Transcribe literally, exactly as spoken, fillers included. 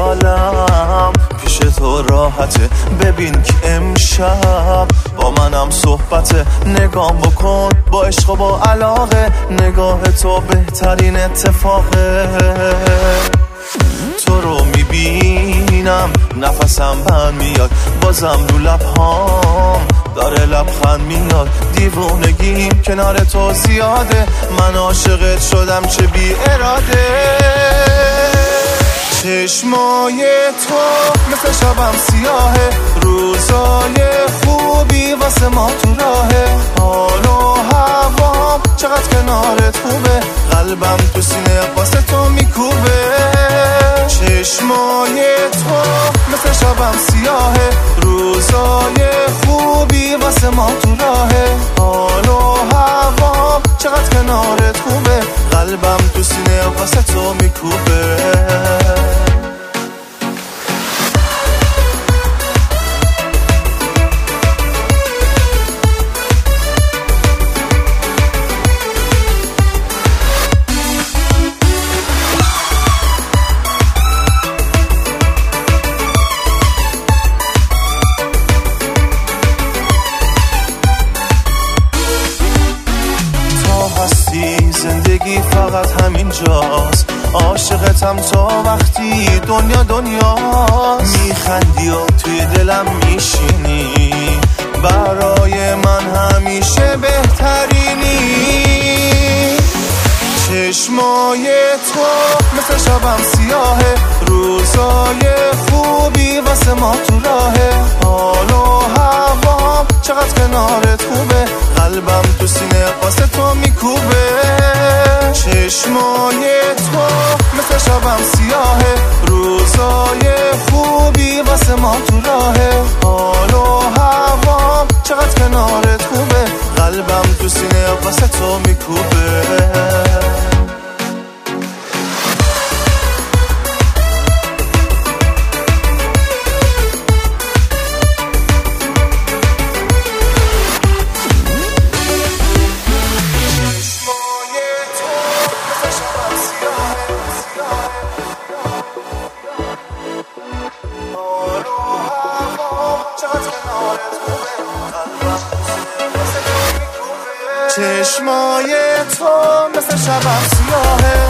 خیالم پیش تو راحته. ببین که امشب با منم صحبته. نگام بکن با عشق و با علاقه، نگاه تو بهترین اتفاقه. تو رو میبینم نفسم بند میاد، بازم رو لبهام داره لبخند میاد. دیوونگیم کنار تو زیاده، من عاشقت شدم چه بی اراده. چشمای تو مثل شبم سیاهه، روزای خوبی واسه ما تو راهه. حال و هوام چقدر کنارت خوبه، قلبم تو سینه واسه تو میکوبه. چشمای تو مثل شبم سیاهه، روزای خوبی واسه ما تو راهه. حال و هوام چقدر کنارت خوبه، قلبم تو سینه واسه تو میکوبه. زندگی فقط همین جاست، عاشقتم تا وقتی دنیا دنیاست. میخندی و توی دلم میشینی، برای من همیشه بهترینی. چشمای تو مثل شبم سیاهه، روزای خوبی واسه ما تو راهه. حال و هوام چقدر کنارت خوبه، قلبم تو سینه واسه تو میکوبه. چشمای تو مثل شبم سیاهه، روزای خوبی واسه ما تو راهه. حال و هوام چقدر کنارت خوبه، قلبم تو سینه واسه تو میکوبه. چشمای تو مثل شبم سیاهه،